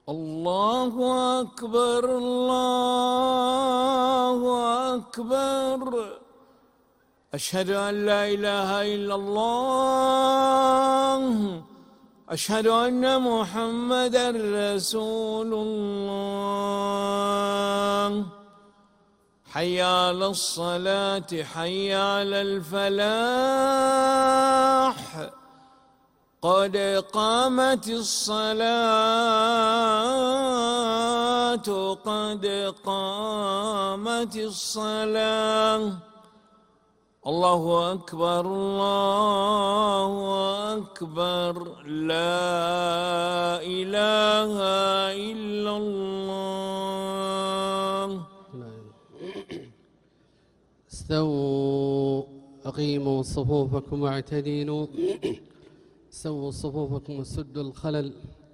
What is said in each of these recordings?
الله أكبر الله أكبر. أشهد أن لا إله إلا الله. أشهد أن محمدًا رسول الله. حي على الصلاة حي على الفلاح. قد قامت الصلاة قد قامت الصلاة. الله أكبر الله أكبر. لا إله إلا الله. استووا أقيموا صفوفكم واعتدلوا. سووا صفوفكم وسدوا الخلل.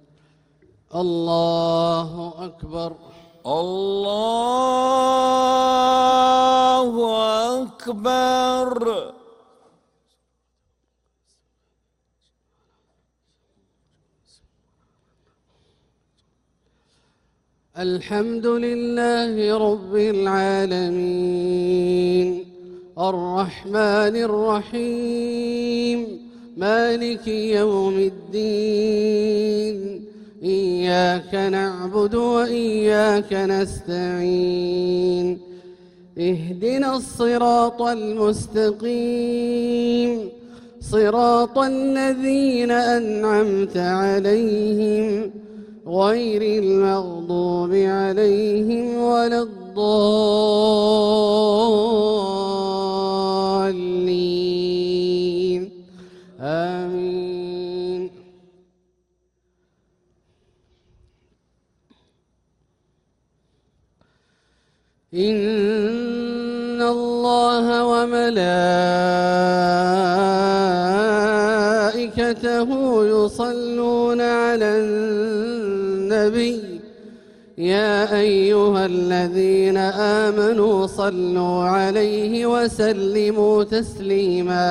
الله أكبر الله أكبر. الحمد لله رب العالمين الرحمن الرحيم مالك يوم الدين. إياك نعبد وإياك نستعين. اهدنا الصراط المستقيم صراط الذين أنعمت عليهم غير المغضوب عليهم ولا الضالين. آمين. إن الله وملائكته يصلون على النبي يا أيها الذين آمنوا صلوا عليه وسلموا تسليما.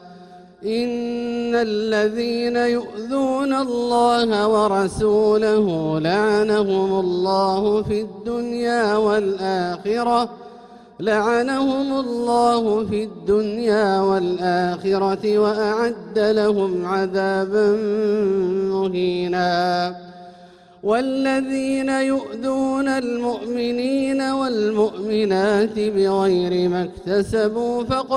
إن الذين يؤذون الله ورسوله لعنهم الله في الدنيا والآخرة وأعد لهم عذابا مهينا. والذين يؤذون المؤمنين والمؤمنات بغير ما اكتسبوا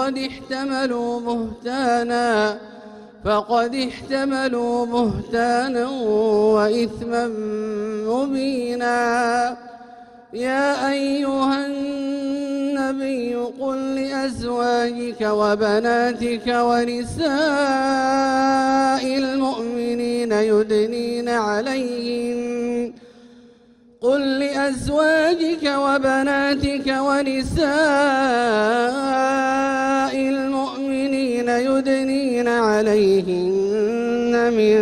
فقد احتملوا بهتانا وإثما مبينا. يا أيها النبي قل لأزواجك وبناتك ونساء المؤمنين يدنين عليهن من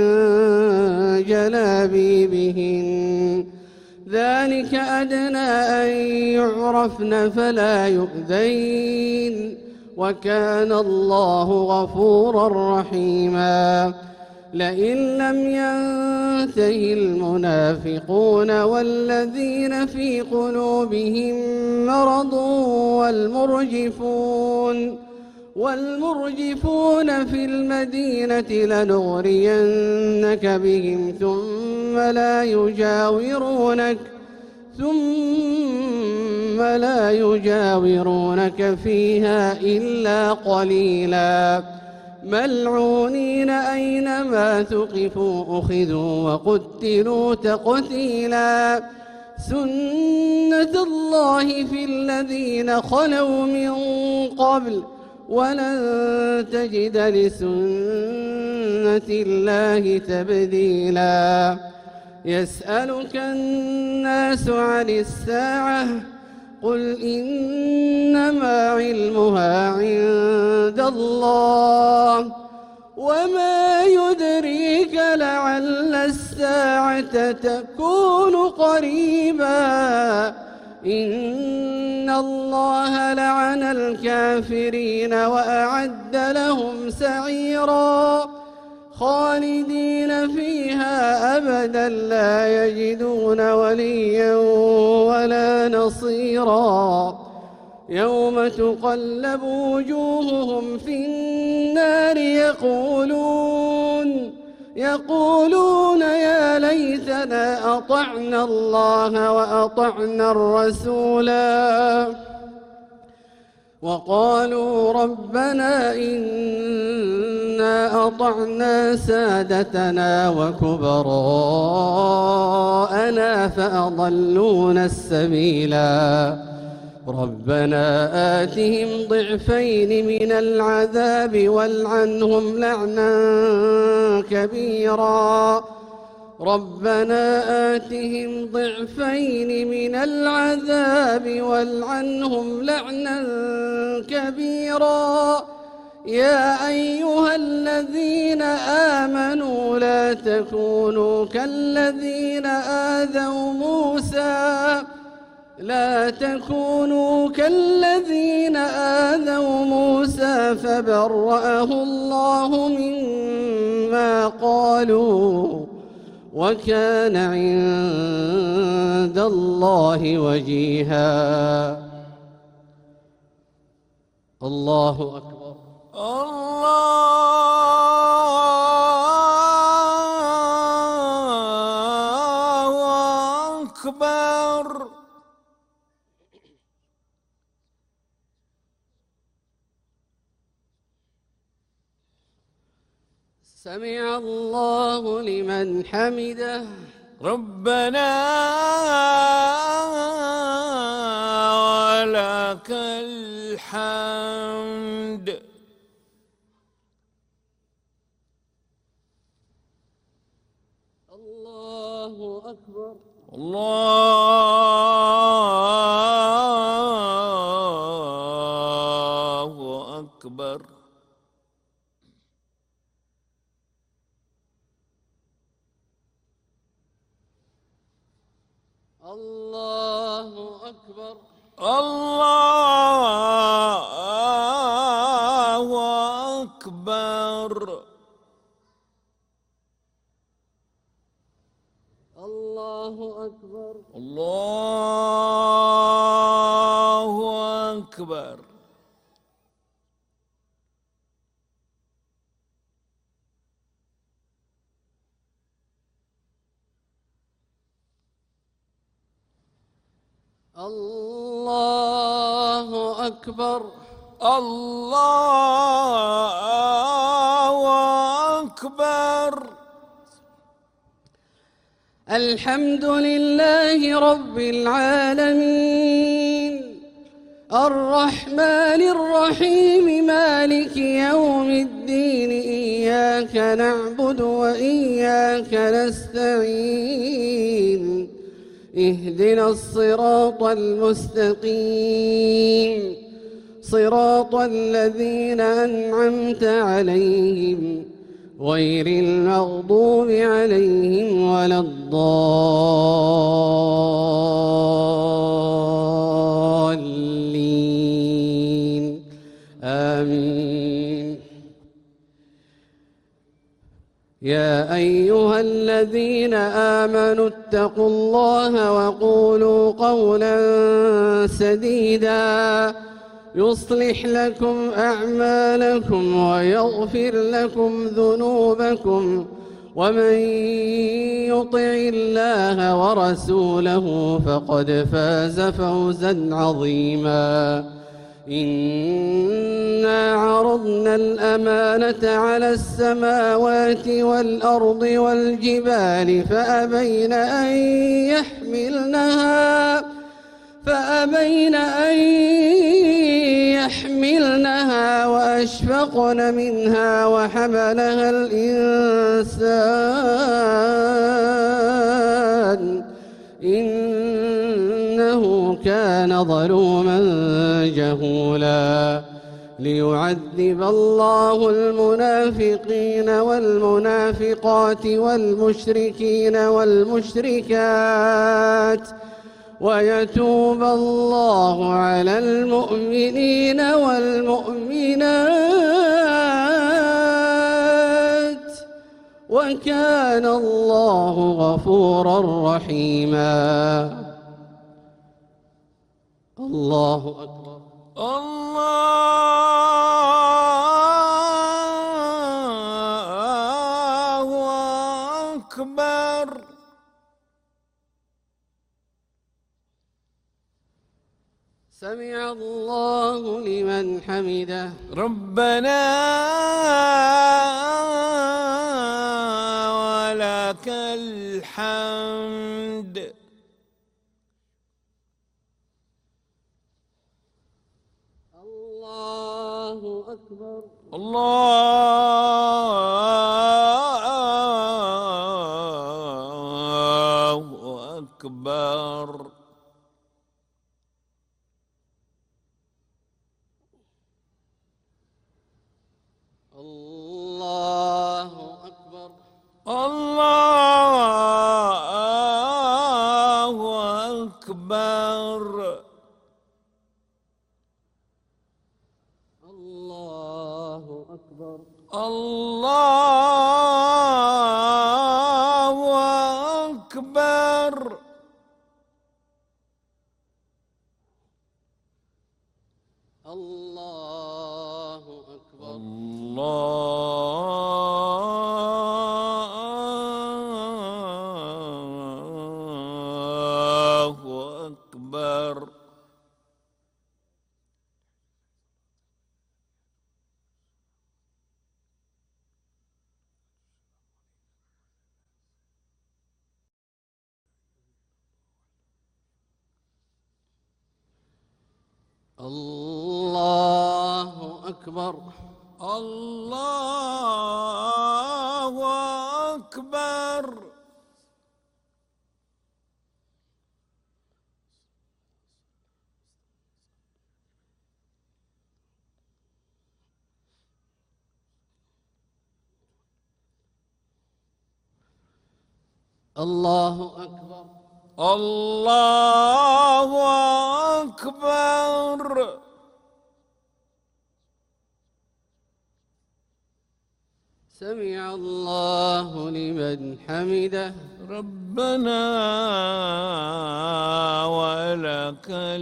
جلابيبهن. ذلك أدنى أن يعرفن فلا يؤذين. وكان الله غفورا رحيما. لئن لم ينته المنافقون والذين في قلوبهم مرض والمرجفون في المدينة لنغرينك بهم ثم لا يجاورونك فيها إلا قليلا. ملعونين أينما ثقفوا أخذوا وقتلوا تقتيلا. سنة الله في الذين خلوا من قبل ولن تجد لسنة الله تبديلا. يسألك الناس عن الساعة قل إنما علمها عند الله وما يدريك لعل الساعة تكون قريبا. إن الله لعن الكافرين وأعد لهم سعيرا خالدين فيها أبدا أبدا لا يجدون وليا ولا نصيرا يوم تقلب وجوههم في النار يقولون يا ليتنا أطعنا الله وأطعنا الرسولا وقالوا ربنا إنا أطعنا سادتنا وكبراءنا فأضلونا السبيلا ربنا آتهم ضعفين من العذاب والعنهم لعنا كبيرا ربنا آتهم ضعفين من العذاب والعنهم لعنا كبيرا يا أيها الذين آمنوا لا تكونوا كالذين آذوا موسى فبرأه الله مما قالوا وكان عند الله وجيها. الله أكبر. الله أكبر. سمع الله لمن حمده. ربنا ولك الحمد. الله أكبر. الله أكبر. الله أكبر. الله أكبر. الله أكبر. الله أكبر. الله أكبر. الله أكبر. الحمد لله رب العالمين الرحمن الرحيم مالك يوم الدين إياك نعبد وإياك نستعين اهدنا الصراط المستقيم صراط الذين أنعمت عليهم غير المغضوب عليهم ولا الضالين آمين. يا أيها الذين آمنوا اتقوا الله وقولوا قولا سديدا يصلح لكم أعمالكم ويغفر لكم ذنوبكم ومن يطع الله ورسوله فقد فاز فوزا عظيما. إنا عرضنا الأمانة على السماوات والأرض والجبال فأبين أن يحملنها وأشفقن منها وحملها الإنسان إنه كان ظلوما جهولا. ليعذب الله المنافقين والمنافقات والمشركين والمشركات ويتوب الله على المؤمنين والمؤمنات وكان الله غفورا رحيما. الله أكبر. الله أكبر. سمع الله لمن حمده. ربنا ولك الحمد. الله أكبر. الله أكبر. الله أكبر. الله أكبر. الله أكبر. الله أكبر. الله أكبر. الله أكبر. الله أكبر. الله أكبر. الله أكبر. الله أكبر. سمع الله لمن حمده. ربنا ولك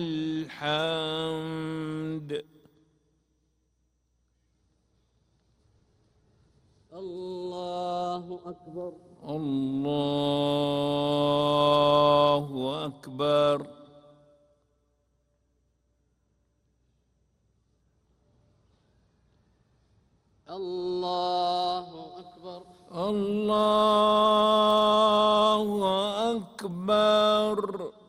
الحمد. الله أكبر. الله أكبر. الله أكبر. الله أكبر.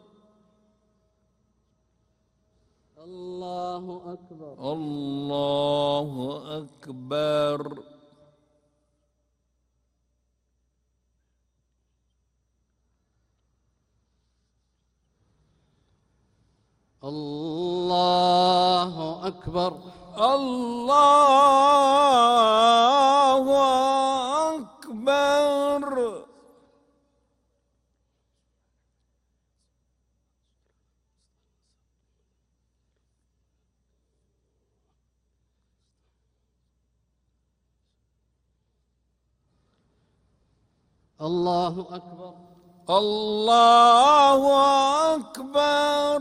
الله أكبر. الله أكبر. الله أكبر. الله أكبر. الله أكبر. الله أكبر.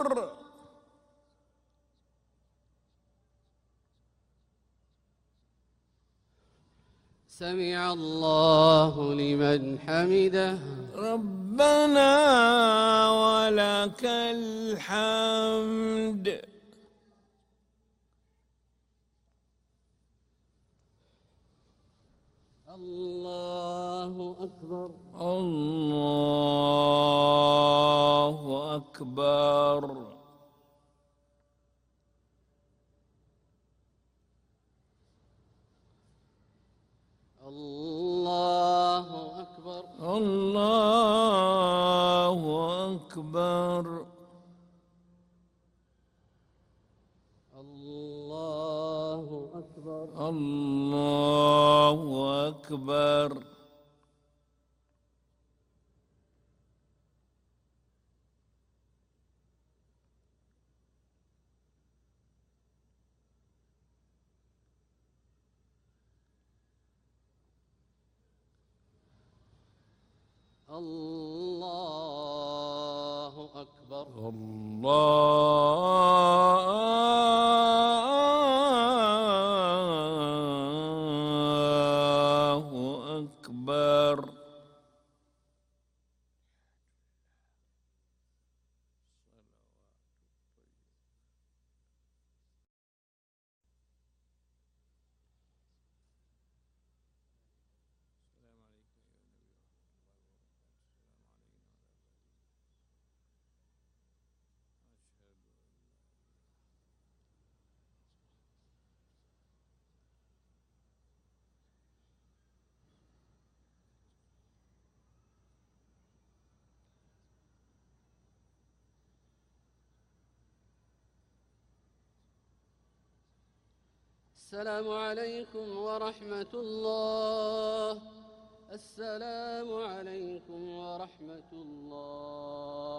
سمع الله لمن حمده. ربنا ولك الحمد. الله أكبر. الله أكبر. الله أكبر. الله أكبر. الله أكبر. الله أكبر. الله أكبر. الله أكبر. السلام عليكم ورحمة الله. السلام عليكم ورحمة الله.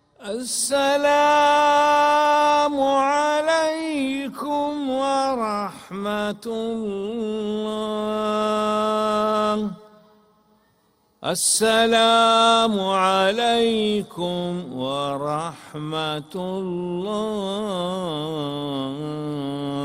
السلام عليكم ورحمة الله. السلام عليكم ورحمة الله.